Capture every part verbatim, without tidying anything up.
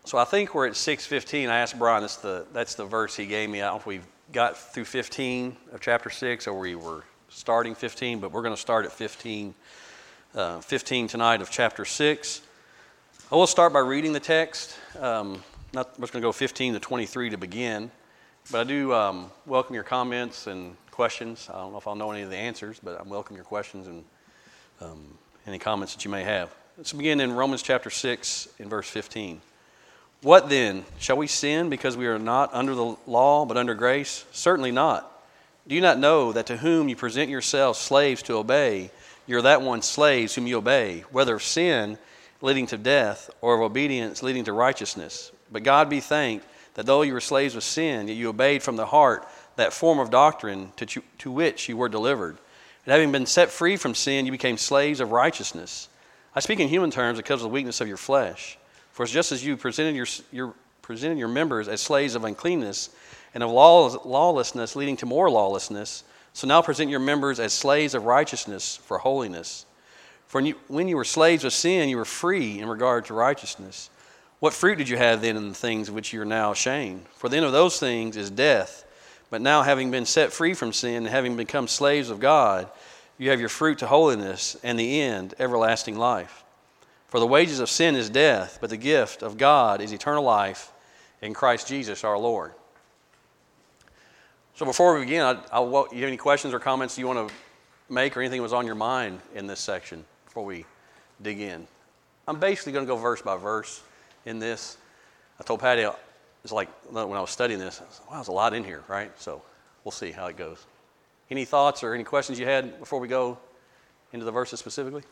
So I think we're at six fifteen. I asked Brian, that's the, that's the verse he gave me. I don't know if we've got through fifteen of chapter six or we were starting fifteen, but we're going to start at fifteen, uh, fifteen tonight of chapter six. I will start by reading the text. Um, not, I'm just going to go fifteen to twenty-three to begin, but I do um, welcome your comments and questions. I don't know if I'll know any of the answers, but I welcome your questions and um, any comments that you may have. Let's begin in Romans chapter six in verse fifteen. What then? Shall we sin because we are not under the law but under grace? Certainly not. Do you not know that to whom you present yourselves slaves to obey, you are that one slaves whom you obey, whether of sin leading to death or of obedience leading to righteousness? But God be thanked that though you were slaves of sin, yet you obeyed from the heart that form of doctrine to, to which you were delivered. And having been set free from sin, you became slaves of righteousness. I speak in human terms because of the weakness of your flesh. For it's just as you presented your, your, presented your members as slaves of uncleanness and of law, lawlessness leading to more lawlessness, so now present your members as slaves of righteousness for holiness. For when you, when you were slaves of sin, you were free in regard to righteousness. What fruit did you have then in the things of which you are now ashamed? For the end of those things is death. But now having been set free from sin and having become slaves of God, you have your fruit to holiness and the end, everlasting life. For the wages of sin is death, but the gift of God is eternal life in Christ Jesus our Lord. So before we begin, I, I, you have any questions or comments you want to make or anything that was on your mind in this section before we dig in? I'm basically going to go verse by verse in this. I told Patty, it's like when I was studying this, I was like, wow, there's a lot in here, right? So we'll see how it goes. Any thoughts or any questions you had before we go into the verses specifically?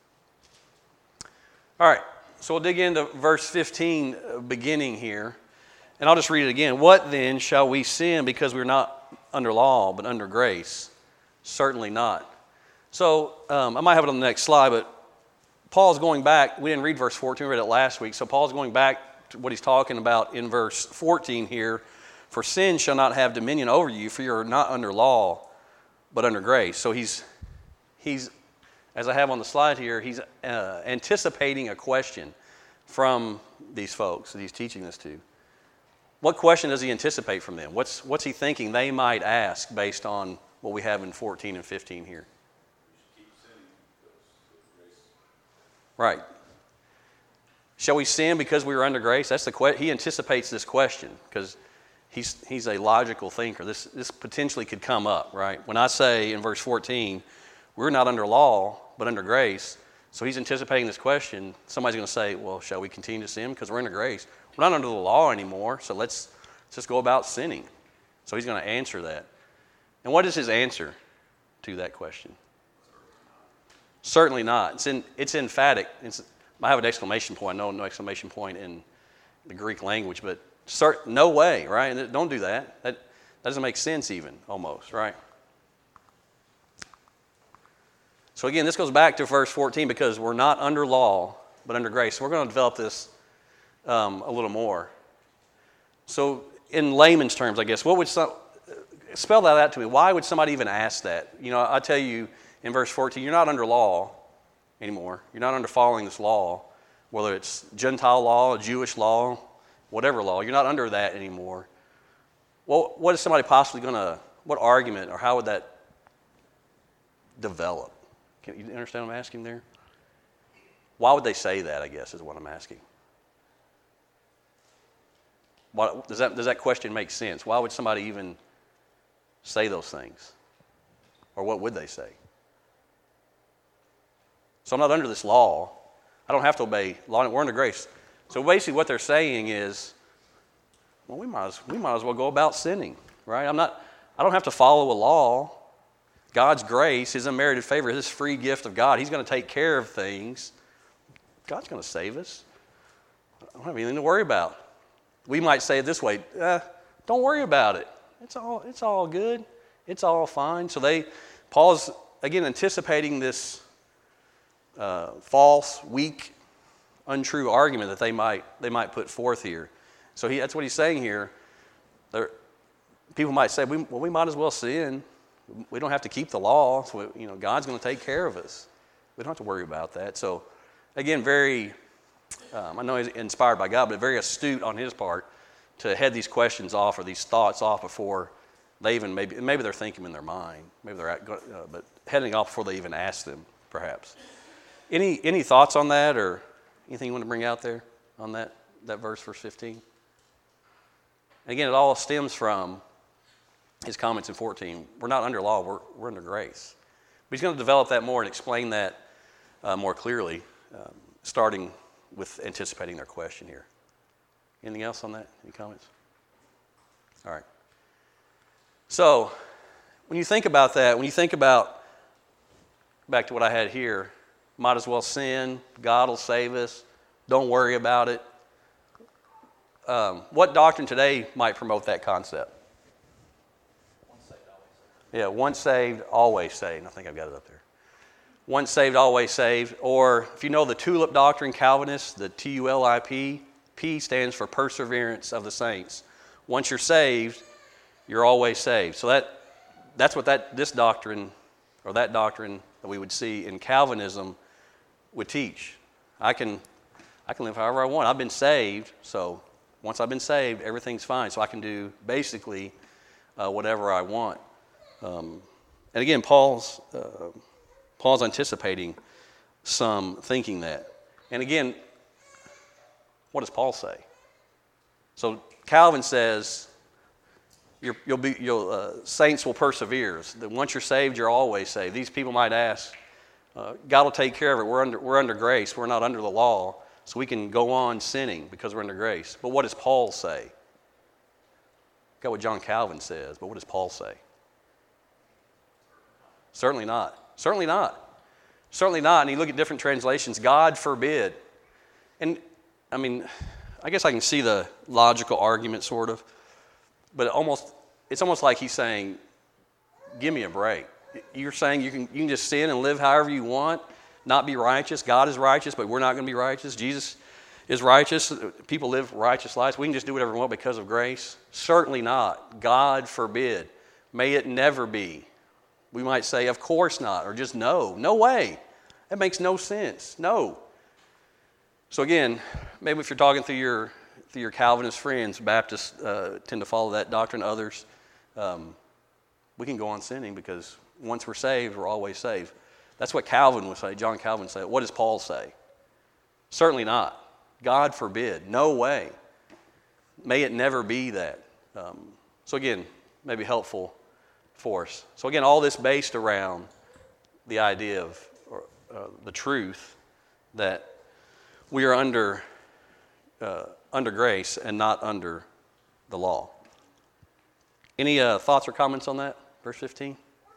All right, so we'll dig into verse fifteen, uh, beginning here, and I'll just read it again. What then shall we sin because we're not under law but under grace? Certainly not. So um, I might have it on the next slide, but Paul's going back. We didn't read verse fourteen, we read it last week, so Paul's going back to what he's talking about in verse fourteen here. For sin shall not have dominion over you, for you are not under law but under grace. So he's he's as I have on the slide here, he's uh, anticipating a question from these folks that he's teaching this to. What question does he anticipate from them? What's, what's he thinking they might ask based on what we have in fourteen and fifteen here? Right. Shall we sin because we are under grace? That's the que- he anticipates this question because he's he's a logical thinker. This this potentially could come up, right? When I say in verse fourteen, we're not under law, but under grace. So he's anticipating this question. Somebody's going to say, well, shall we continue to sin because we're under grace? We're not under the law anymore, so let's, let's just go about sinning. So he's going to answer that. And what is his answer to that question? Certainly not. It's, in, it's emphatic. It's, I have an exclamation point. No, no exclamation point in the Greek language, but cert, no way, right? Don't do that. That, that doesn't make sense even, almost, right? So again, this goes back to verse fourteen because we're not under law, but under grace. So we're going to develop this um, a little more. So in layman's terms, I guess, what would some, spell that out to me. Why would somebody even ask that? You know, I tell you in verse fourteen, you're not under law anymore. You're not under following this law, whether it's Gentile law, Jewish law, whatever law. You're not under that anymore. Well, what is somebody possibly going to, what argument or how would that develop? Can you understand what I'm asking there? Why would they say that, I guess, is what I'm asking. Why, does that, does that question make sense? Why would somebody even say those things? Or what would they say? So I'm not under this law. I don't have to obey law. We're under grace. So basically what they're saying is, well, we might as, we might as well go about sinning, right? I'm not, I don't have to follow a law. God's grace, His unmerited favor, His free gift of God, He's going to take care of things. God's going to save us. I don't have anything to worry about. We might say it this way, eh, don't worry about it. It's all, it's all good. It's all fine. So they, Paul's, again, anticipating this uh, false, weak, untrue argument that they might, they might put forth here. So he, that's what he's saying here. There, people might say, we, well, we might as well sin. We don't have to keep the law. So we, you know, God's going to take care of us. We don't have to worry about that. So, again, very um, I know he's inspired by God, but very astute on his part to head these questions off or these thoughts off before they even, maybe maybe they're thinking in their mind, maybe they're, at, uh, but heading off before they even ask them, perhaps. Any any thoughts on that or anything you want to bring out there on that, that verse, verse fifteen? And again, it all stems from his comments in fourteen. We're not under law, we're, we're under grace. But he's going to develop that more and explain that uh, more clearly, um, starting with anticipating their question here. Anything else on that? Any comments? All right. So, when you think about that, when you think about, back to what I had here, might as well sin, God will save us, don't worry about it. Um, what doctrine today might promote that concept? Once saved, always saved. Yeah, once saved, always saved. I think I've got it up there. Once saved, always saved. Or if you know the tulip doctrine, Calvinists, the T U L I P, P stands for perseverance of the saints. Once you're saved, you're always saved. So that that's what that this doctrine or that doctrine that we would see in Calvinism would teach. I can I can live however I want. I've been saved, so once I've been saved, everything's fine. So I can do basically uh, whatever I want. Um, and again, Paul's uh, Paul's anticipating some thinking that. And again, what does Paul say? So Calvin says, you're, you'll be, you'll, uh, saints will persevere. That once you're saved, you're always saved. These people might ask, uh, God will take care of it. We're under, we're under grace. We're not under the law. So we can go on sinning because we're under grace. But what does Paul say? Got what John Calvin says, but what does Paul say? Certainly not. Certainly not. Certainly not. And you look at different translations, God forbid. And, I mean, I guess I can see the logical argument, sort of. But it almost, it's almost like he's saying, give me a break. You're saying you can, you can just sin and live however you want, not be righteous. God is righteous, but we're not going to be righteous. Jesus is righteous. People live righteous lives. We can just do whatever we want because of grace. Certainly not. God forbid. May it never be. We might say, of course not, or just no. No way. That makes no sense. No. So again, maybe if you're talking through your through your Calvinist friends, Baptists uh, tend to follow that doctrine. Others, um, we can go on sinning because once we're saved, we're always saved. That's what Calvin would say. John Calvin said. What does Paul say? Certainly not. God forbid. No way. May it never be that. Um, so again, maybe helpful for us. So again, all this based around the idea of or, uh, the truth that we are under uh, under grace and not under the law. Any uh, thoughts or comments on that? Verse fifteen?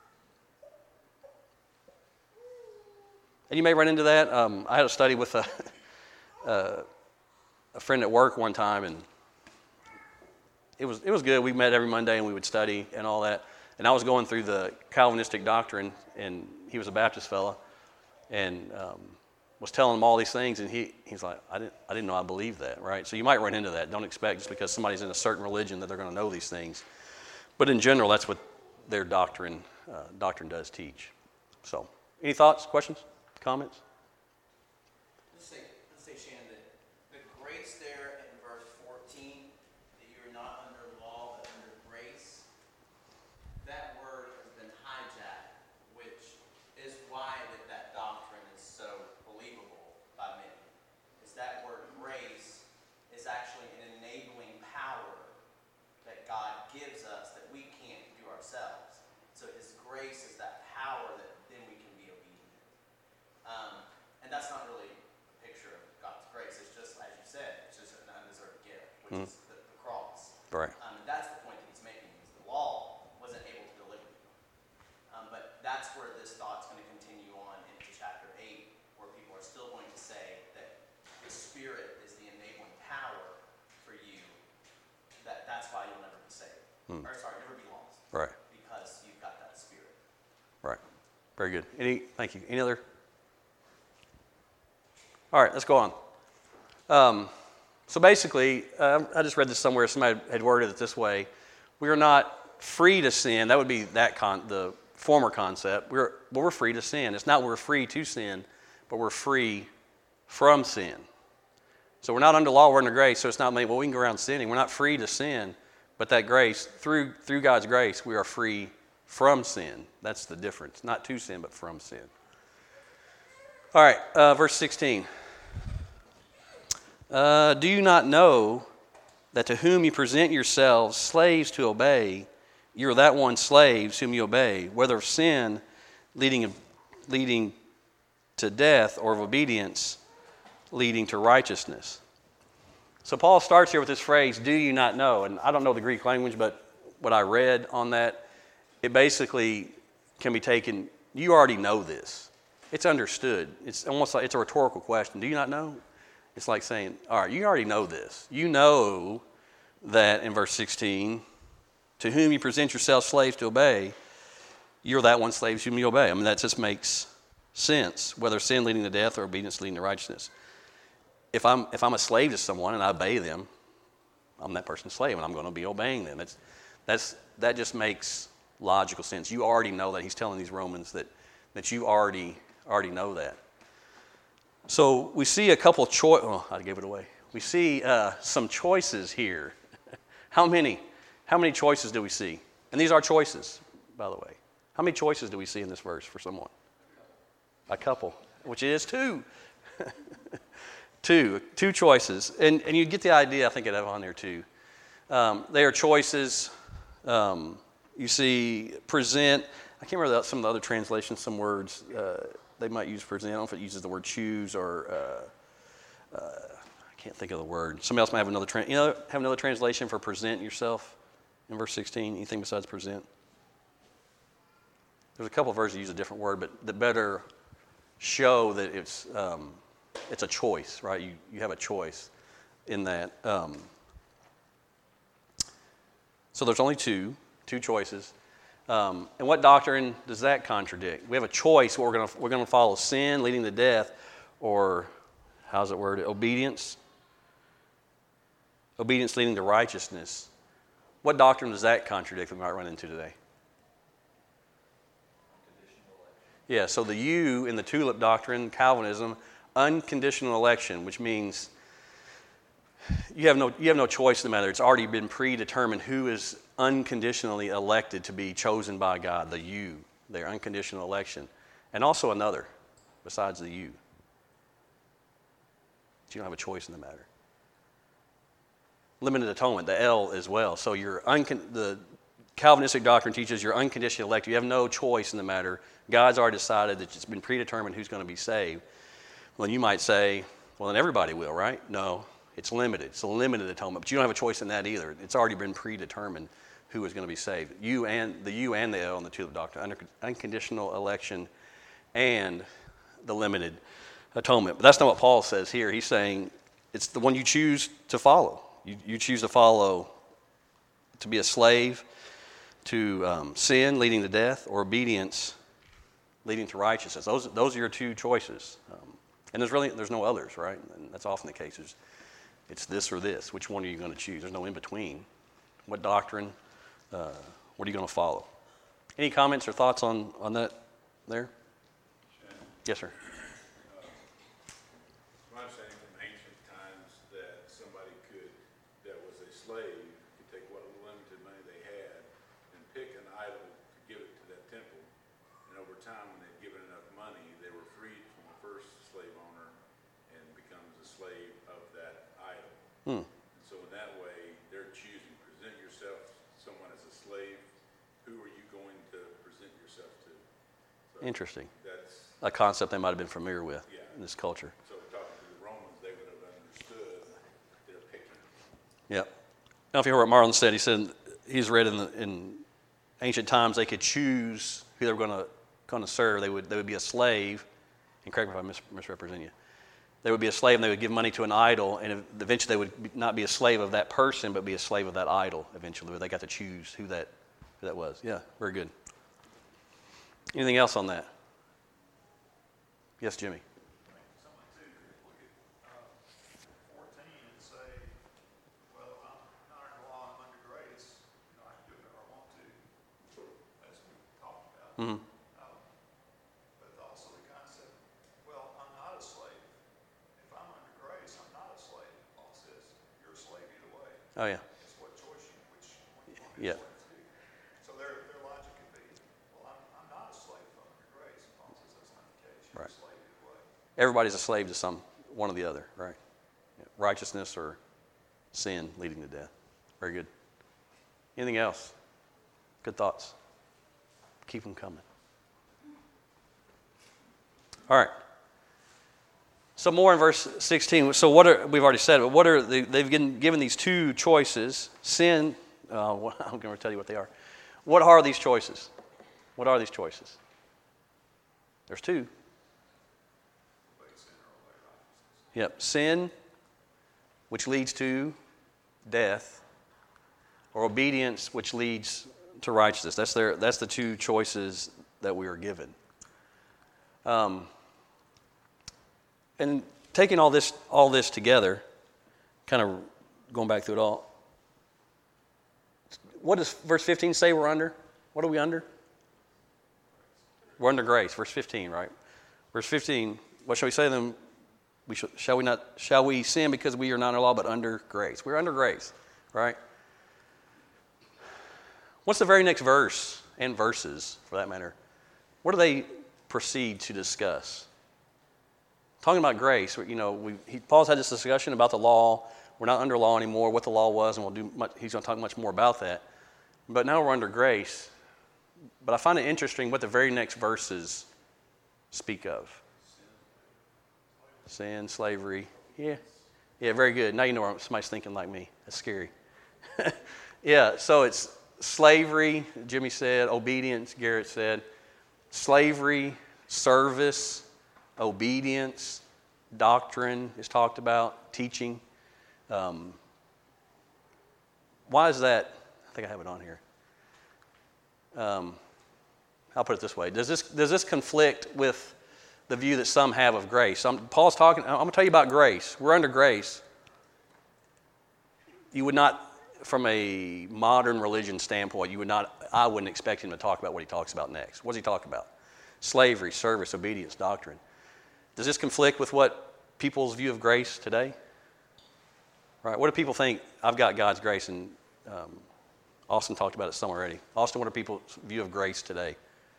And you may run into that. Um, I had a study with a, uh, a friend at work one time, and it was it was good. We met every Monday, and we would study and all that. And I was going through the Calvinistic doctrine, and he was a Baptist fella, and um, was telling him all these things, and he he's like, I didn't I didn't know I believed that, right? So you might run into that. Don't expect just because somebody's in a certain religion that they're going to know these things. But in general, that's what their doctrine uh, doctrine does teach. So, any thoughts, questions, comments? Let's say, let's say, Shannon, that the grace there in verse fourteen, that you're not under law but under grace, that word has been hijacked, which is why that, that doctrine is so believable by many. Is that word grace is actually an enabling power that God gives us that we can't do ourselves. So His grace is that power that then we can be obedient. Um, and that's not really a picture of God's grace. It's just, as you said, it's just an undeserved gift, which mm. is the, the cross. Right. Um, and that's the point that he's making, is the law wasn't able to deliver you. Um, but that's where this thought's going to continue on into chapter eight, where people are still going to say that the Spirit is the enabling power for you, that that's why you'll never be saved. Mm. Or, sorry, never be lost. Right. Because you've got that Spirit. Right. Very good. Any? Thank you. Any other? All right, let's go on. Um, so basically, uh, I just read this somewhere. Somebody had worded it this way: we are not free to sin. That would be that con- the former concept. We're well, we're free to sin. It's not we're free to sin, but we're free from sin. So we're not under law, we're under grace. So it's not like, well, we can go around sinning. We're not free to sin, but that grace, through through God's grace, we are free from sin. That's the difference. Not to sin, but from sin. All right, uh, verse sixteen. Uh, do you not know that to whom you present yourselves slaves to obey, you are that one slaves whom you obey, whether of sin leading, leading to death or of obedience leading to righteousness. So Paul starts here with this phrase, do you not know? And I don't know the Greek language, but what I read on that, it basically can be taken, you already know this. It's understood. It's almost like it's a rhetorical question. Do you not know? It's like saying, all right, you already know this. You know that in verse sixteen, to whom you present yourselves slaves to obey, you're that one slaves whom you obey. I mean, that just makes sense, whether sin leading to death or obedience leading to righteousness. If I'm if I'm a slave to someone and I obey them, I'm that person's slave and I'm going to be obeying them. That's that's that just makes logical sense. You already know that. He's telling these Romans that that you already already know that. So we see a couple choice. Oh, I gave it away. We see uh, some choices here. How many? How many choices do we see? And these are choices, by the way. How many choices do we see in this verse for someone? A couple, which is two. two. Two choices. And and you get the idea, I think it have on there too. Um, they are choices. Um, you see present. I can't remember some of the other translations, some words uh, they might use present. I don't know if it uses the word choose or uh, uh, I can't think of the word. Somebody else might have another, tra- you know, have another translation for present yourself in verse sixteen. Anything besides present? There's a couple of verses that use a different word, but that better show that it's um, it's a choice, right? You you have a choice in that. Um, so there's only two, two choices. Um, and what doctrine does that contradict? We have a choice. We're going to we're going to follow sin leading to death, or how's it worded? Obedience. Obedience leading to righteousness. What doctrine does that contradict that we might run into today? Yeah, so the U in the tulip doctrine, Calvinism, unconditional election, which means you have no you have no choice in the matter. It's already been predetermined who is unconditionally elected to be chosen by God, the you, their unconditional election. And also another, besides the you. But you don't have a choice in the matter. Limited atonement, the L as well. So your uncon- the Calvinistic doctrine teaches you're unconditionally elected. You have no choice in the matter. God's already decided that it's been predetermined who's going to be saved. Well, you might say, well, then everybody will, right? No, it's limited. It's a limited atonement, but you don't have a choice in that either. It's already been predetermined who is going to be saved. You and the you and the L in the tulip doctrine, under unconditional election and the limited atonement. But that's not what Paul says here. He's saying it's the one you choose to follow. You, you choose to follow, to be a slave to um, sin leading to death, or obedience leading to righteousness. Those those are your two choices. Um, and there's really there's no others, right? And that's often the case. It's, it's this or this. Which one are you going to choose? There's no in between. What doctrine? Uh, what are you going to follow? Any comments or thoughts on, on that there? Yes, sir. My understanding from ancient times that somebody could, that was a slave, could take what limited money they had and pick an idol to give it to that temple. And over time, when they'd given enough money, they were freed from the first slave owner and becomes a slave of that idol. Hmm. And so in that way, they're choosing, present yourself to someone as a slave. Who are you going to present yourself to? So Interesting. that's A concept they might have been familiar with Yeah. in this culture. So talking to the Romans, they would have understood their picking. Yep. Now, if you heard what Marlon said, he said he's read in, the, in ancient times they could choose who they were going to going to serve. They would they would be a slave, and correct me if I mis- misrepresent you. They would be a slave, and they would give money to an idol, and eventually they would be, not be a slave of that person, but be a slave of that idol. Eventually, where they got to choose who that who that was. Yeah, very good. Anything else on that? Yes, Jimmy. Someone too could look at uh, fourteen and say, well, I'm not under law, I'm under grace, you know, I can do whatever I want to, as we talked about. Mm-hmm. Um, But also the concept, well, I'm not a slave. If I'm under grace, I'm not a slave. Oh, yeah. It's what choice you, which one you want to Yeah. be a slave to. So their, their logic could be, well, I'm, I'm not a slave if I'm under grace. And Paul says that's not the case. You're Right. a slave to what? Everybody's a slave to some, one or the other, right? Yeah. Righteousness or sin leading to death. Very good. Anything else? Good thoughts. Keep them coming. All right. So more in verse sixteen. So what are, we've already said, but what are, the, they've given, given these two choices. Sin, uh, well, I'm going to tell you what they are. What are these choices? What are these choices? There's two. Yep. Sin, which leads to death, or obedience, which leads to righteousness. That's their. That's the two choices that we are given. Um, and taking all this, all this together, kind of going back through it all. What does verse fifteen say we're under? What are we under? We're under grace. Verse fifteen, right? Verse fifteen. What shall we say then? We shall, shall we not? Shall we sin because we are not under law, but under grace? We're under grace, right? What's the very next verse and verses, for that matter? What do they proceed to discuss? Talking about grace, you know, we, he, Paul's had this discussion about the law. We're not under law anymore. What the law was, and we'll do. Much, he's going to talk much more about that. But now we're under grace. But I find it interesting what the very next verses speak of. Sin, slavery. Yeah. Yeah, very good. Now you know somebody's thinking like me. That's scary. Yeah, so it's slavery, Jimmy said. Obedience, Garrett said. Slavery, service, obedience, doctrine is talked about, teaching. Um, why is that? I think I have it on here. Um, I'll put it this way. Does this, does this conflict with the view that some have of grace? I'm, Paul's talking, I'm going to tell you about grace. We're under grace. You would not, from a modern religion standpoint, you would not, I wouldn't expect him to talk about what he talks about next. What does he talk about? Slavery, service, obedience, doctrine. Does this conflict with what people's view of grace today? Right? What do people think? I've got God's grace, and um, Austin talked about it some already. Austin, what are people's view of grace today?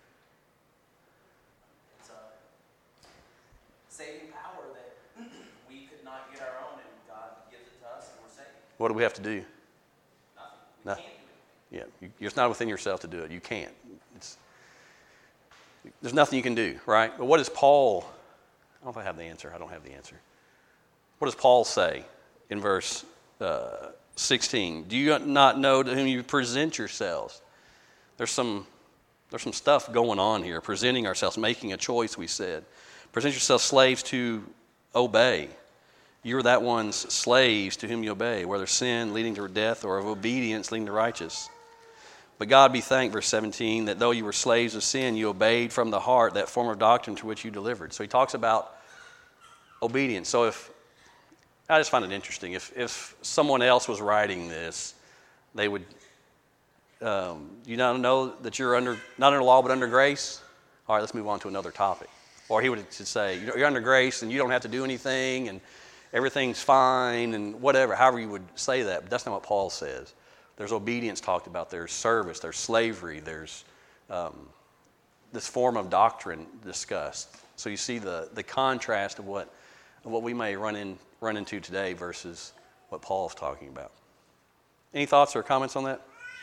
It's a saving power that we could not get our own, and God gives it to us, and we're saved. What do we have to do? Nothing. We No. can't do it. Yeah, you, it's not within yourself to do it. You can't. It's, there's nothing you can do, right? But what does Paul, I don't know if I have the answer. I don't have the answer. What does Paul say in verse uh, sixteen? Do you not know to whom you present yourselves? There's some, there's some stuff going on here. Presenting ourselves, making a choice, we said. Present yourselves slaves to obey. You're that one's slaves to whom you obey, whether sin leading to death or of obedience leading to righteousness. But God be thanked, verse seventeen, that though you were slaves of sin, you obeyed from the heart that form of doctrine to which you delivered. So he talks about obedience. So if, I just find it interesting, if, if someone else was writing this, they would, um, you not know that you're under, not under law but under grace? All right, let's move on to another topic. Or he would say, you're under grace and you don't have to do anything and everything's fine and whatever, however you would say that. But that's not what Paul says. There's obedience talked about. There's service. There's slavery. There's um, this form of doctrine discussed. So you see the, the contrast of what of what we may run in run into today versus what Paul is talking about. Any thoughts or comments on that?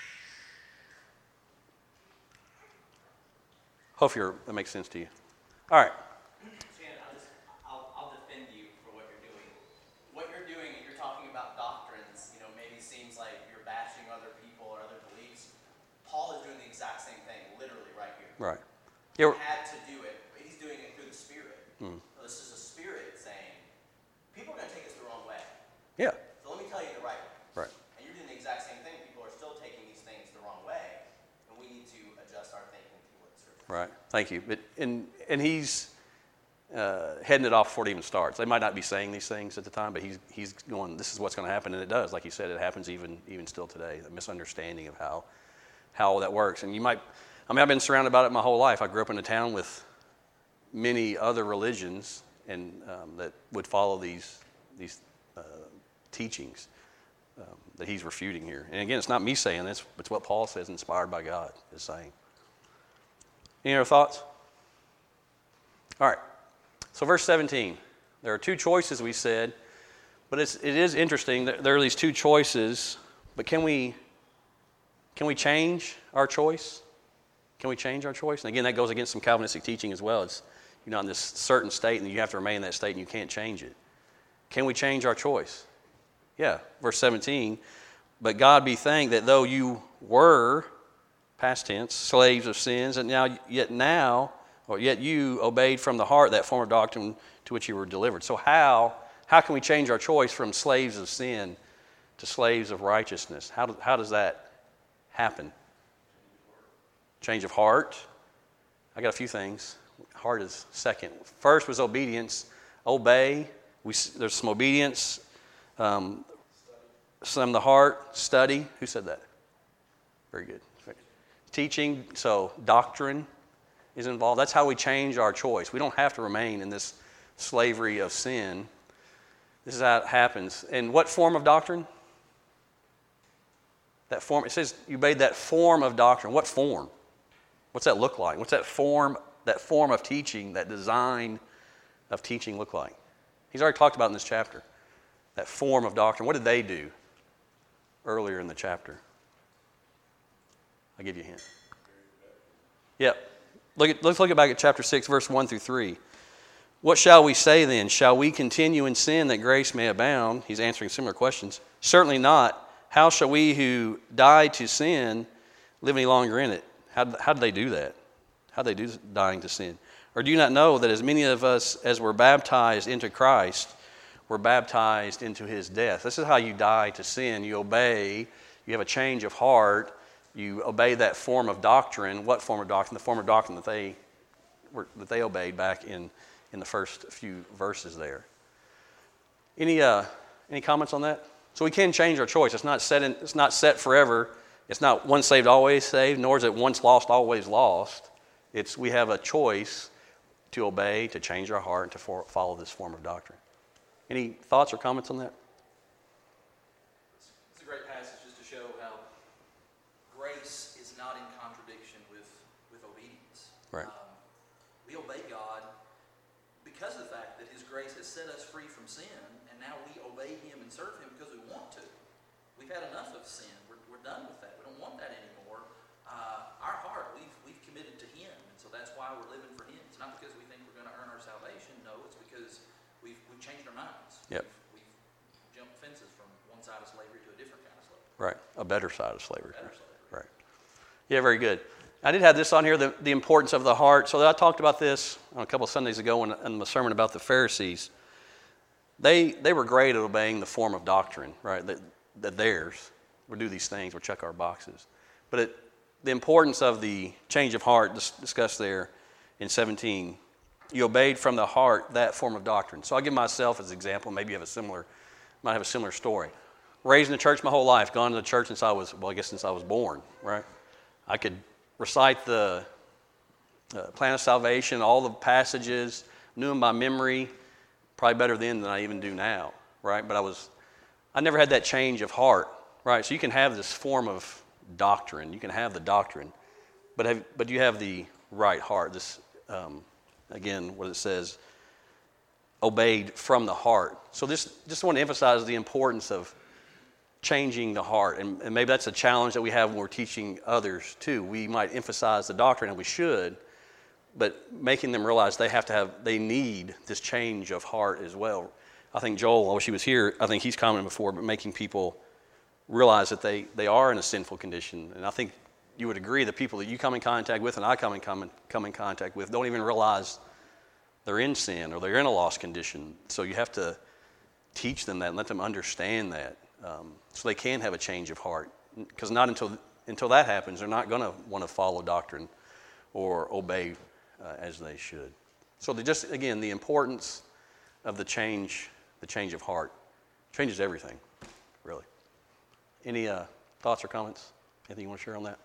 Hope you're, that makes sense to you. All right. Shannon, I'll, just, I'll, I'll defend you for what you're doing. What you're doing, you're talking about doctrines, you know, maybe seems like you're bashing other people or other beliefs. Paul is doing the exact same thing, literally right here. Right. He Yeah. had to do it, but he's doing it through the Spirit. Hmm. So this is a Spirit saying, people are going to take us the wrong way. Yeah. So let me tell you the right way. Right. And you're doing the exact same thing. People are still taking these things the wrong way, and we need to adjust our thinking to what Scripture says. Right. Thank you. But and and he's uh, heading it off before it even starts. They might not be saying these things at the time, but he's he's going, this is what's going to happen, and it does. Like you said, it happens even even still today. The misunderstanding of how how that works. And you might, I mean, I've been surrounded about it my whole life. I grew up in a town with many other religions, and um, that would follow these these uh, teachings. um, that he's refuting here. And again, it's not me saying this, it's what Paul says, inspired by God, is saying. Any other thoughts? All right. So verse seventeen. There are two choices, we said, but it's, it is interesting that there are these two choices, but can we, can we change our choice? Can we change our choice? And again, that goes against some Calvinistic teaching as well. It's, you're not in this certain state and you have to remain in that state and you can't change it. Can we change our choice? Yeah, verse seventeen. But God be thanked that though you were, past tense, slaves of sins, and now yet now, or yet you obeyed from the heart that form of doctrine to which you were delivered. So how how can we change our choice from slaves of sin to slaves of righteousness? How do, how does that happen? Change of heart. I got a few things. Heart is second. First was obedience. Obey. We, there's some obedience. Um, some of the heart. Study. Who said that? Very good. Teaching. So doctrine is involved. That's how we change our choice. We don't have to remain in this slavery of sin. This is how it happens. And what form of doctrine? That form. It says you obeyed that form of doctrine. What form? What's that look like? What's that form? That form of teaching, that design of teaching look like? He's already talked about in this chapter. That form of doctrine. What did they do earlier in the chapter? I'll give you a hint. Yep. Look at, let's look back at chapter six, verse one through three. What shall we say then? Shall we continue in sin that grace may abound? He's answering similar questions. Certainly not. How shall we who died to sin live any longer in it? How, how did they do that? How did they do dying to sin? Or do you not know that as many of us as were baptized into Christ were baptized into his death? This is how you die to sin. You obey. You have a change of heart. You obey that form of doctrine. What form of doctrine? The form of doctrine that they were, that they obeyed back in, in the first few verses there. Any uh, any comments on that? So we can change our choice. It's not set in, it's not set forever. It's not once saved, always saved, nor is it once lost, always lost. It's we have a choice to obey, to change our heart, and to for, follow this form of doctrine. Any thoughts or comments on that? It's a great passage just to show how grace is not in contradiction with, with obedience. Right. Um, we obey God because of the fact that his grace has set us free from sin, and now we obey him and serve him because we want to. We've had enough of sin. We're, we're done with that. We don't want that anymore. Uh, our heart, we've, we've committed to him, and so that's why we're living for him. It's not because we think we're going to earn our salvation. No, it's because we've, we've changed our minds. Yep. We've, we've jumped fences from one side of slavery to a different kind of slavery. Right. A better side of slavery. Better slavery. Right. Yeah, very good. I did have this on here, the, the importance of the heart. So I talked about this a couple of Sundays ago in, in the sermon about the Pharisees. They they were great at obeying the form of doctrine, right? That, that theirs. We'll do these things, we'll check our boxes. But it, the importance of the change of heart dis- discussed there in seventeen. You obeyed from the heart that form of doctrine. So I'll give myself as an example. Maybe you have a similar, might have a similar story. Raised in the church my whole life, gone to the church since I was, well, I guess since I was born, right? I could recite the uh, plan of salvation, all the passages, knew them by memory, probably better then than I even do now, right? But I was, I never had that change of heart, right? So you can have this form of doctrine, you can have the doctrine, but have, but you have the right heart. This, um, again, what it says, obeyed from the heart. So this, just want to emphasize the importance of changing the heart, and, and maybe that's a challenge that we have when we're teaching others too. We might emphasize the doctrine, and we should, but making them realize they have to have, they need this change of heart as well. I think Joel, I wish he was here, I think he's commented before, but making people realize that they, they are in a sinful condition. And I think you would agree that people that you come in contact with and I come in, come in, come in contact with don't even realize they're in sin or they're in a lost condition. So you have to teach them that and let them understand that, um, so they can have a change of heart. Because not until until that happens, they're not going to want to follow doctrine or obey uh, as they should. So they just, again, the importance of the change, the change of heart, changes everything, really. Any uh, thoughts or comments? Anything you want to share on that?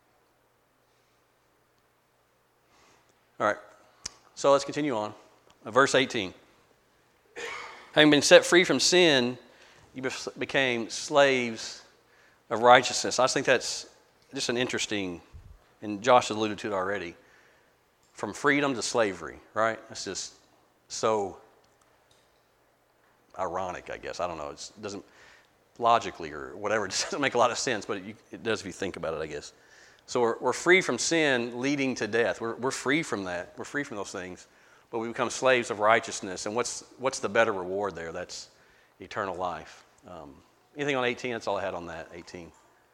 All right. So let's continue on. Uh, verse eighteen. Having been set free from sin, you bef- became slaves of righteousness. I just think that's just an interesting, and Josh alluded to it already, from freedom to slavery, right? It's just so ironic, I guess. I don't know. It doesn't, logically or whatever, it doesn't make a lot of sense, but it, it does if you think about it, I guess. So we're, we're free from sin leading to death. We're, we're free from that. We're free from those things. But we become slaves of righteousness. And what's what's the better reward there? That's eternal life. Um, anything on eighteen? That's all I had on that, eighteen.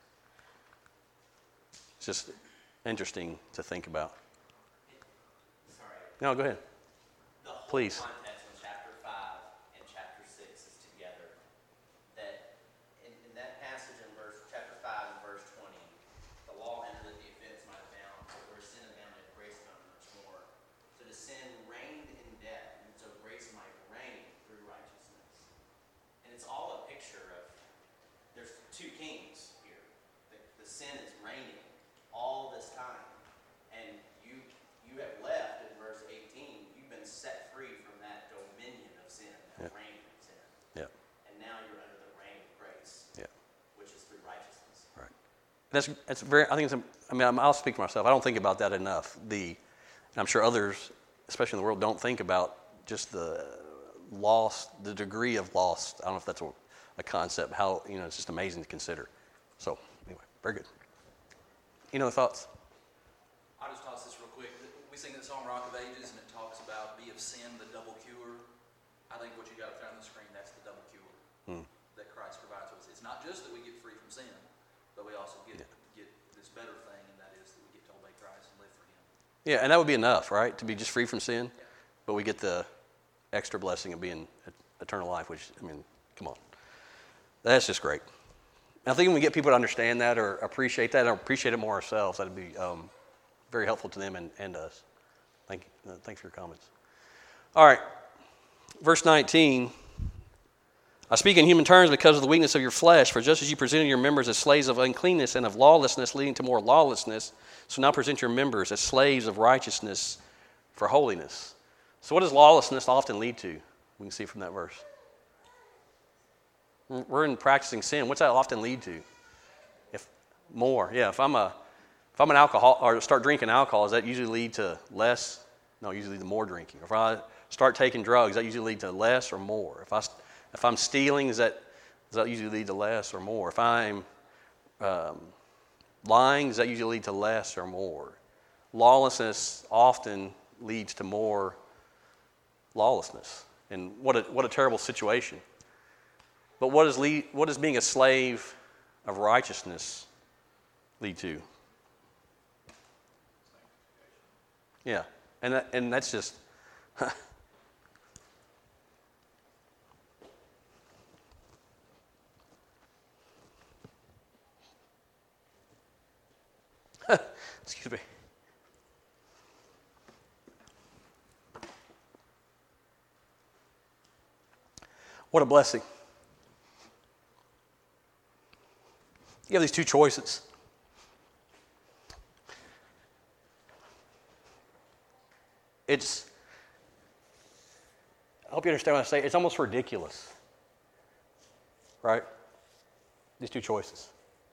It's just interesting to think about. Sorry. No, go ahead. The whole Please. context in chapter five and chapter six is together. That in, in that passage in verse chapter five and verse twenty, the law entered that the offense might abound, but where sin abounded, grace abounded much more. So the sin reigned in death, and so grace might reign through righteousness. And it's all a picture of there's two kings here. The, the sin is reigning all this time, and you you have left in verse eighteen. You've been set free from that dominion of sin, that Yeah. reign of sin, Yeah. and now you're under the reign of grace, Yeah. which is through righteousness. Right. That's that's very. I think it's. A, I mean, I'm, I'll speak for myself. I don't think about that enough. The, and I'm sure others, especially in the world, don't think about just the loss, the degree of loss. I don't know if that's a, a concept. How you know, it's just amazing to consider. So anyway, very good. Any other thoughts? I'll just toss this real quick. We sing that song Rock of Ages, and it talks about be of sin the double cure. I think what you got up there on the screen, that's the double cure Hmm. that Christ provides us. It's not just that we get free from sin, but we also get, Yeah. get this better thing, and that is that we get to obey Christ and live for Him. Yeah, and that would be enough, right? To be just free from sin, Yeah. but we get the extra blessing of being et- eternal life. Which I mean, come on, that's just great. And I think when we get people to understand that or appreciate that or appreciate it more ourselves, that'd be um, very helpful to them and, and us. Thank you. Uh, thanks for your comments. All right, verse nineteen. I speak in human terms because of the weakness of your flesh. For just as you presented your members as slaves of uncleanness and of lawlessness, leading to more lawlessness, so now present your members as slaves of righteousness for holiness. So what does lawlessness often lead to? We can see from that verse. We're in practicing sin. What's that often lead to? If more, yeah. If I'm a, if I'm an alcohol or start drinking alcohol, does that usually lead to less? No, usually the more drinking. If I start taking drugs, does that usually lead to less or more? If I, if I'm stealing, does that does that usually lead to less or more? If I'm um, lying, does that usually lead to less or more? Lawlessness often leads to more lawlessness, and what a what a terrible situation. But what does lead, what does being a slave of righteousness lead to? Yeah, and that, and that's just excuse me. What a blessing. You have these two choices. It's, I hope you understand what I say, it's almost ridiculous, right? These two choices.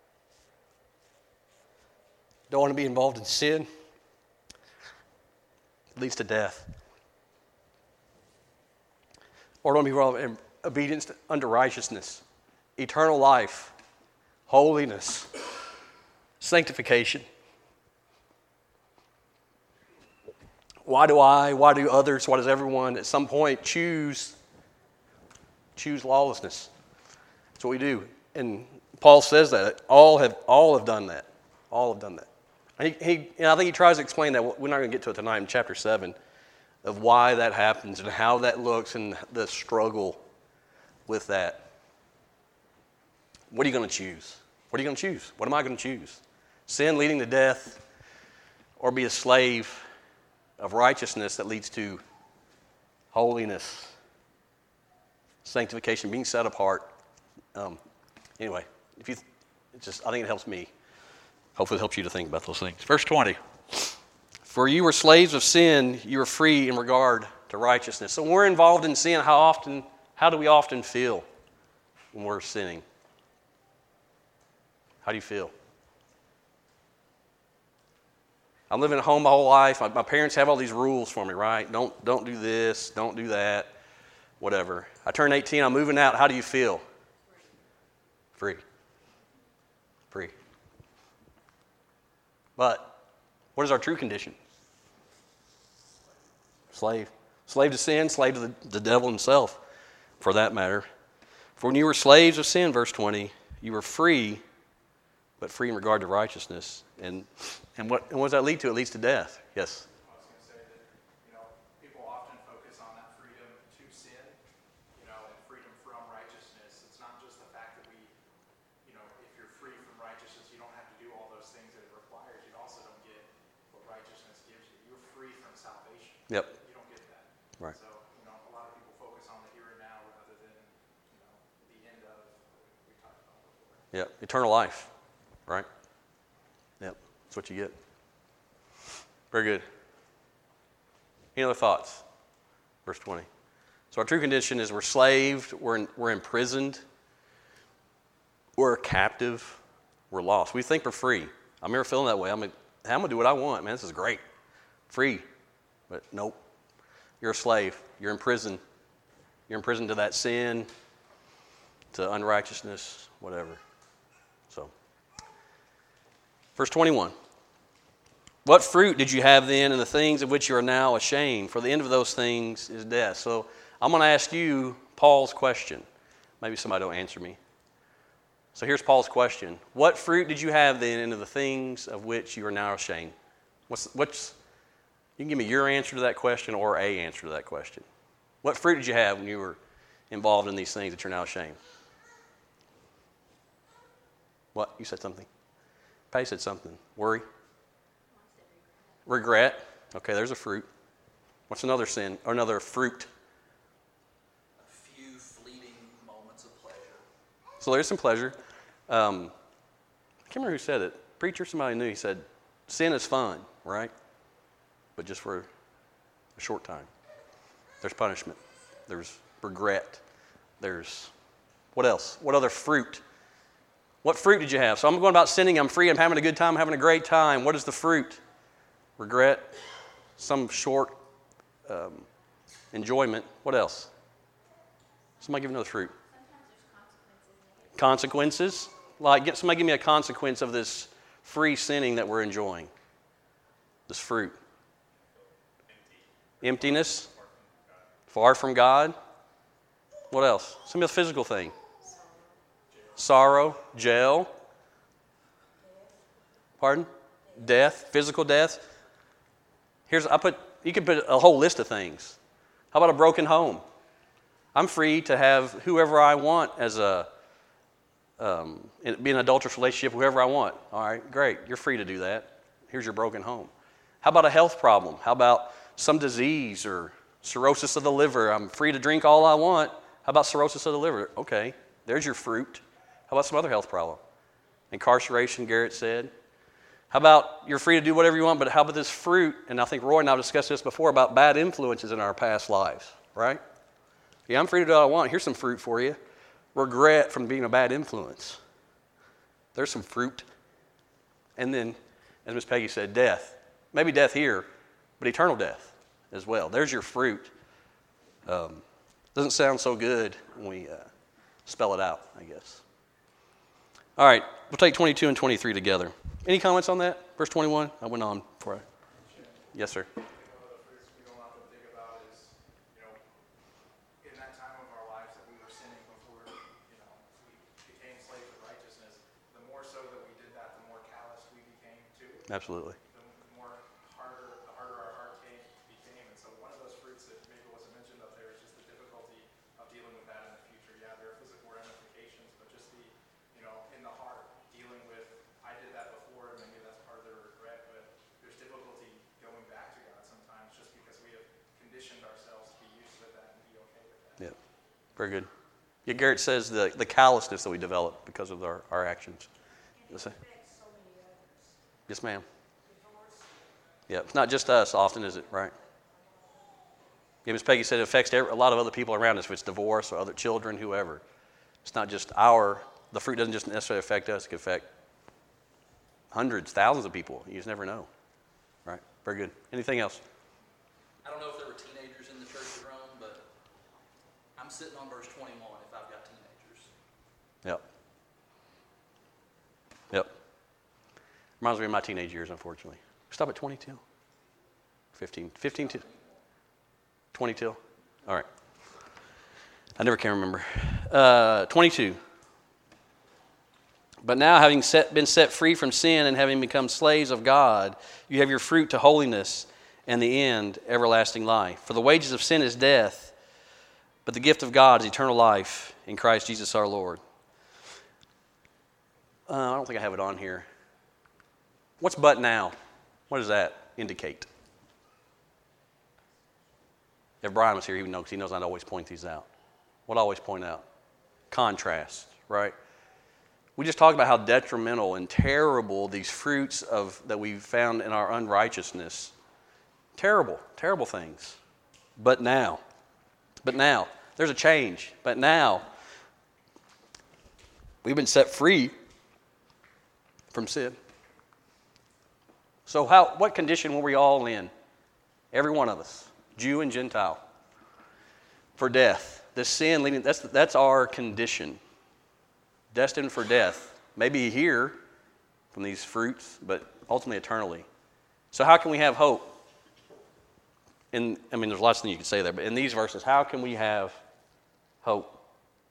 Don't want to be involved in sin. It leads to death. Or don't be involved in obedience to, unto righteousness, eternal life, holiness, sanctification. Why do I, why do others, why does everyone at some point choose, choose lawlessness? That's what we do. And Paul says that. All have, all have done that. All have done that. And he, he, and I think he tries to explain that. We're not going to get to it tonight in chapter seven of why that happens and how that looks and the struggle with that. What are you going to choose? What are you going to choose? What am I going to choose? Sin leading to death, or be a slave of righteousness that leads to holiness, sanctification, being set apart. Um, anyway, if you, it just I think it helps me. Hopefully, it helps you to think about those things. Verse twenty. For you were slaves of sin, you were free in regard to righteousness. So when we're involved in sin, how often, how do we often feel? when we're sinning? How do you feel? I'm living at home my whole life. My, my parents have all these rules for me, right? Don't don't do this, don't do that, whatever. I turn eighteen, I'm moving out. How do you feel? Free. Free. But what is our true condition? Slave. Slave to sin, slave to the, the devil himself, for that matter. For when you were slaves of sin, verse twenty, you were free, but free in regard to righteousness. And and what and what does that lead to? It leads to death. Yes. I was going to say that, you know, people often focus on that freedom to sin, you know, and freedom from righteousness. It's not just the fact that we, you know, if you're free from righteousness, you don't have to do all those things that it requires. You also don't get what righteousness gives you. You're free from salvation. Yep. You don't get that. Right. So, you know, a lot of people focus on the here and now rather than, you know, the end of what we talked about before. Yep. Eternal life. Right? Yep. That's what you get. Very good. Any other thoughts? Verse twenty. So our true condition is we're slaved, we're, in, we're imprisoned, we're captive, we're lost. We think we're free. I remember feeling that way. I'm like, I'm going to do what I want, man. This is great. Free. But nope. You're a slave. You're in prison. You're in prison to that sin, to unrighteousness, whatever. So, verse twenty-one. What fruit did you have then in the things of which you are now ashamed? For the end of those things is death. So I'm going to ask you Paul's question. Maybe somebody will answer me. So here's Paul's question. What fruit did you have then in the things of which you are now ashamed? What's, what's, you can give me your answer to that question or a answer to that question. What fruit did you have when you were involved in these things that you're now ashamed? What? You said something. Patty said something. Worry? Regret. Okay, there's a fruit. What's another sin or another fruit? A few fleeting moments of pleasure. So there's some pleasure. Um, I can't remember who said it. Preacher, somebody knew. He said, sin is fun, right? But just for a short time. There's punishment. There's regret. There's, what else? What other fruit? What fruit did you have? So I'm going about sinning. I'm free. I'm having a good time. I'm having a great time. What is the fruit? Regret. Some short um, enjoyment. What else? Somebody give another fruit. Consequences. Like, get somebody give me a consequence of this free sinning that we're enjoying. This fruit. Emptiness. Far from God. What else? Some of the physical thing. Sorrow, jail. Pardon? Death, physical death. Here's I put you could put a whole list of things. How about a broken home? I'm free to have whoever I want as a um, be in an adulterous relationship, whoever I want. All right, great. You're free to do that. Here's your broken home. How about a health problem? How about some disease or cirrhosis of the liver? I'm free to drink all I want. How about cirrhosis of the liver? Okay, there's your fruit. How about some other health problem? Incarceration, Garrett said. How about you're free to do whatever you want, but how about this fruit? And I think Roy and I have discussed this before about bad influences in our past lives, right? Yeah, I'm free to do what I want. Here's some fruit for you. Regret from being a bad influence. There's some fruit. And then, as Miss Peggy said, death. Maybe death here, but eternal death as well. There's your fruit. Um, doesn't sound so good when we uh, spell it out, I guess. All right, we'll take twenty-two and twenty-three together. Any comments on that? Verse twenty-one? I went on before I... Yes, sir. One of the fruits we don't often think about is, you know, in that time of our lives that we were sinning before, you know, we became slaves of righteousness, the more so that we did that, the more callous we became too. Absolutely. The more harder, the harder our heart came, became. And so one of those fruits that maybe wasn't mentioned up there is just the difficulty of dealing with that in the future. Yeah, there are physical ramifications, but just the, you know, in the heart, dealing with, I did that before, and maybe that's part of the regret, but there's difficulty going back to God sometimes just because we have conditioned ourselves to be used to that and be okay with that. Yeah, very good. Yeah, Garrett says the, the callousness that we develop because of our, our actions. Yes, sir. Yes, ma'am. Yeah, it's not just us often, is it? Right. Yeah, Miss Peggy said it affects every, a lot of other people around us, if it's divorce or other children, whoever. It's not just our, the fruit doesn't just necessarily affect us, it could affect hundreds, thousands of people. You just never know. Right? Very good. Anything else? I don't know if there were teenagers in the church of Rome, but I'm sitting on verse twenty-one if I've got teenagers. Yep. Yep. Reminds me of my teenage years, unfortunately. Stop at twenty-two. fifteen. fifteen to twenty-two. All right. I never can remember. Uh, twenty-two. But now, having set, been set free from sin and having become slaves of God, you have your fruit to holiness and the end, everlasting life. For the wages of sin is death, but the gift of God is eternal life in Christ Jesus our Lord. Uh, I don't think I have it on here. What's but now? What does that indicate? If Brian was here, he would know, because he knows I'd always point these out. What I always point out? Contrast, right? We just talked about how detrimental and terrible these fruits of that we've found in our unrighteousness. Terrible, terrible things. But now, but now, there's a change. But now, we've been set free from sin. So how, what condition were we all in? Every one of us, Jew and Gentile, for death. The sin leading, that's, that's our condition. Destined for death. Maybe here from these fruits, but ultimately eternally. So how can we have hope? In, I mean, there's lots of things you could say there, but in these verses, how can we have hope?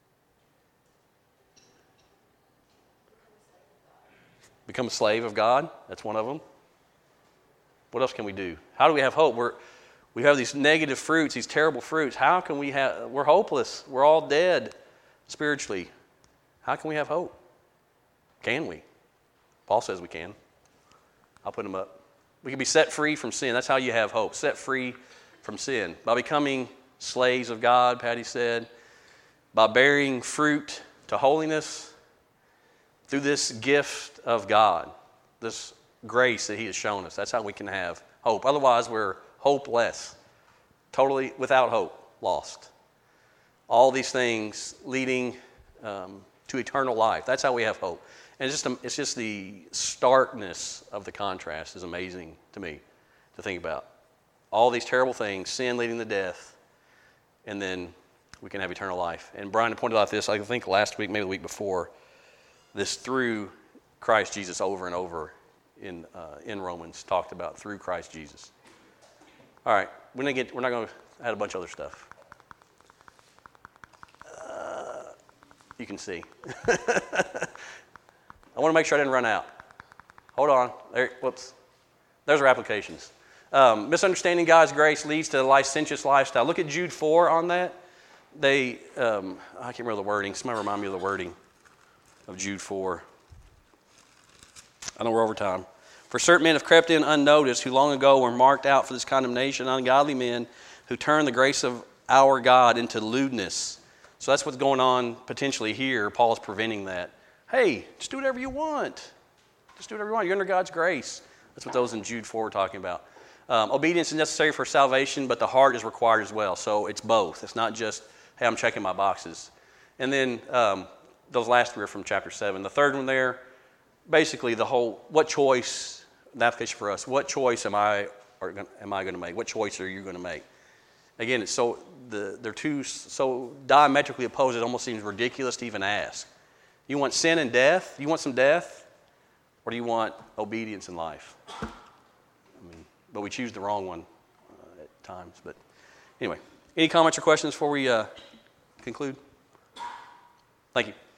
Become a slave of God. That's one of them. What else can we do? How do we have hope? We're, we have these negative fruits, these terrible fruits. How can we have, we're hopeless. We're all dead spiritually. How can we have hope? Can we? Paul says we can. I'll put them up. We can be set free from sin. That's how you have hope. Set free from sin. By becoming slaves of God, Patty said. By bearing fruit to holiness. Through this gift of God. This grace that He has shown us. That's how we can have hope. Otherwise, we're hopeless. Totally without hope. Lost. All these things leading um, to eternal life. That's how we have hope. And it's just, it's just the starkness of the contrast is amazing to me to think about. All these terrible things, sin leading to death, and then we can have eternal life. And Brian pointed out this, I think last week, maybe the week before, this through Christ Jesus over and over in uh, in Romans, talked about through Christ Jesus. All right, we're, gonna get, we're not going to add a bunch of other stuff. Uh, you can see. I want to make sure I didn't run out. Hold on. There, whoops. There's our applications. Um, misunderstanding God's grace leads to a licentious lifestyle. Look at Jude four on that. They, um, I can't remember the wording. Somebody remind me of the wording of Jude four. I know we're over time. For certain men have crept in unnoticed, who long ago were marked out for this condemnation, ungodly men who turn the grace of our God into lewdness. So that's what's going on potentially here. Paul is preventing that. Hey, just do whatever you want. Just do whatever you want. You're under God's grace. That's what those in Jude four are talking about. Um, obedience is necessary for salvation, but the heart is required as well. So it's both. It's not just, hey, I'm checking my boxes. And then um, those last three are from chapter seven. The third one there, basically the whole, what choice, the application for us, what choice am I or am I going to make? What choice are you going to make? Again, it's so the, they're two so diametrically opposed, it almost seems ridiculous to even ask. You want sin and death? You want some death? Or do you want obedience in life? I mean, but we choose the wrong one uh, at times. But anyway, any comments or questions before we uh, conclude? Thank you.